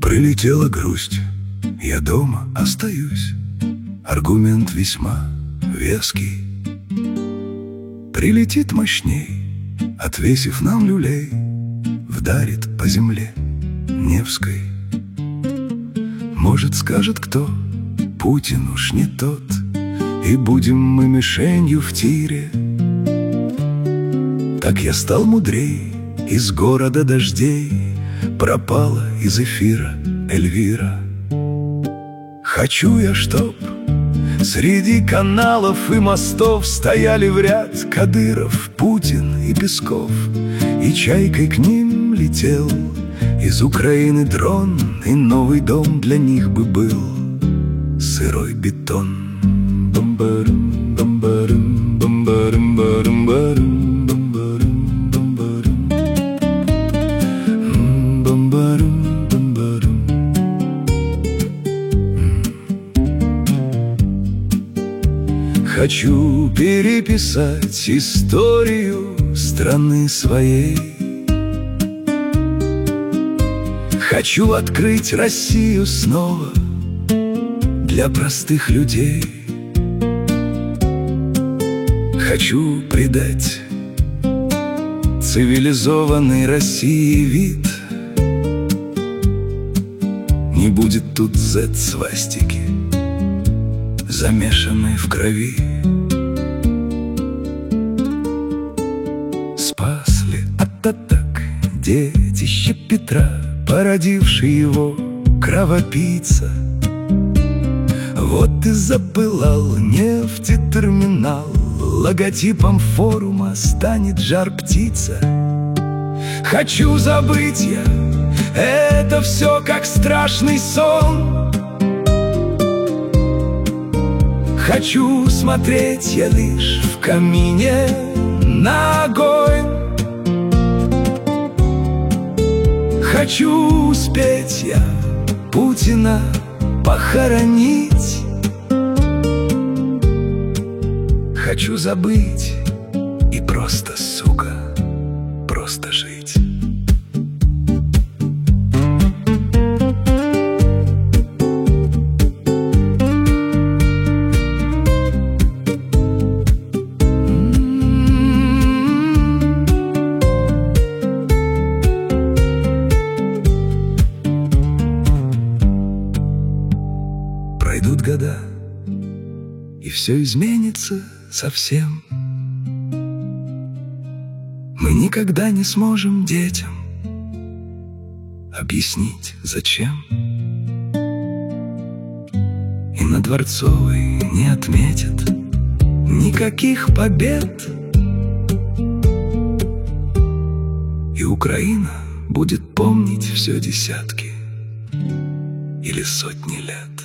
Прилетела грусть, я дома остаюсь. Аргумент весьма веский. Прилетит мощней, отвесив нам люлей, вдарит по земле Невской. Может, скажет кто: Путин уж не тот, и будем мы мишенью в тире. Так я стал мудрей, из города дождей пропала из эфира Эльвира. Хочу я, чтоб среди каналов и мостов стояли в ряд Кадыров, Путин и Песков, и чайкой к ним летел из Украины дрон, и новый дом для них бы был сырой бетон. Бамбарым, бамбарым, бамбарым, барым, барым, бамбарым, бамбарым, бамбарым, бамбарым. Хочу переписать историю страны своей. Хочу открыть Россию снова для простых людей. Хочу придать цивилизованной России вид. Не будет тут Z-свастики, замешанной в крови. Спасли от атак детище Петра, породивший его кровопийца. Вот и запылал нефтетерминал, логотипом форума станет жар-птица. Хочу забыть я это все, как страшный сон. Хочу смотреть я лишь в камине на огонь. Хочу успеть я Путина похоронить. Хочу забыть и просто, сука, просто жить. Пройдут года, и все изменится совсем. Мы никогда не сможем детям объяснить, зачем. И на Дворцовой не отметят никаких побед. И Украина будет помнить все десятки или сотни лет.